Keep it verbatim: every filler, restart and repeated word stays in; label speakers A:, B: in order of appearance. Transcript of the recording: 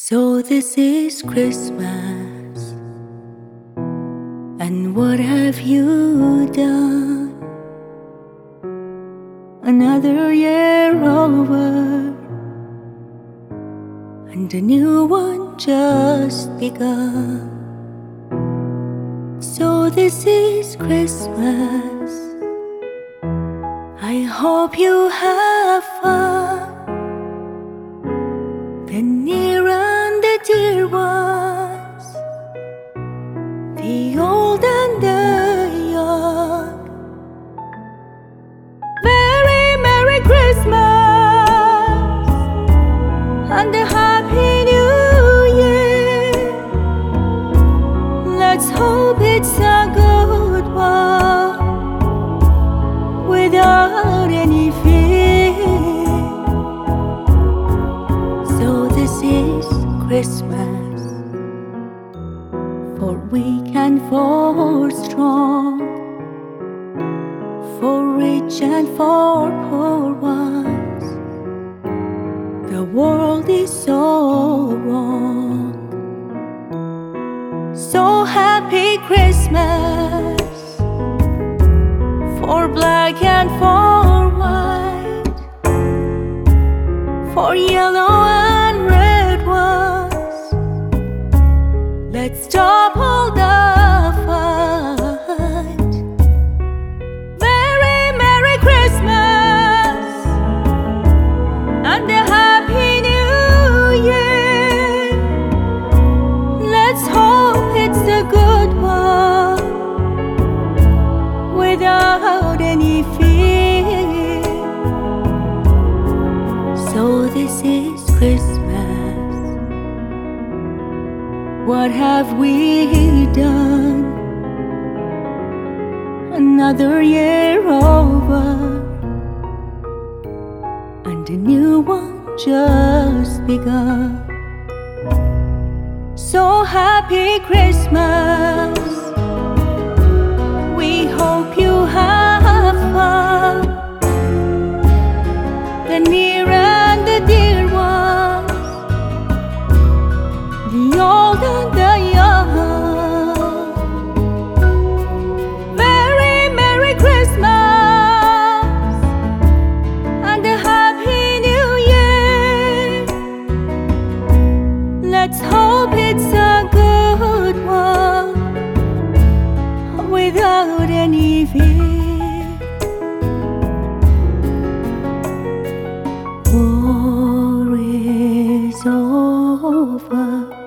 A: So this is Christmas, and what have you done? Another year over, and a new one just begun. So this is Christmas, I hope you have fun. The near and the dear ones, the old and the young. Very Merry Christmas and a Happy New Year. Let's hope it's a good one without any fear. So this is Christmas, for weak and for strong, for rich and for poor ones. The world is so wrong. So happy Christmas for black and for white, for yellow and red ones. Let's stop all the fight. Very Merry Christmas and a Happy New Year. Let's hope it's a good one without any fear. So this is Christmas. What have we done? Another year over, and a new one just begun. So happy Christmas, we hope you have fun. The near and the dear ones, the old and the young. Very Merry Christmas and a Happy New Year. Let's hope it's a good one without any fear. War is over,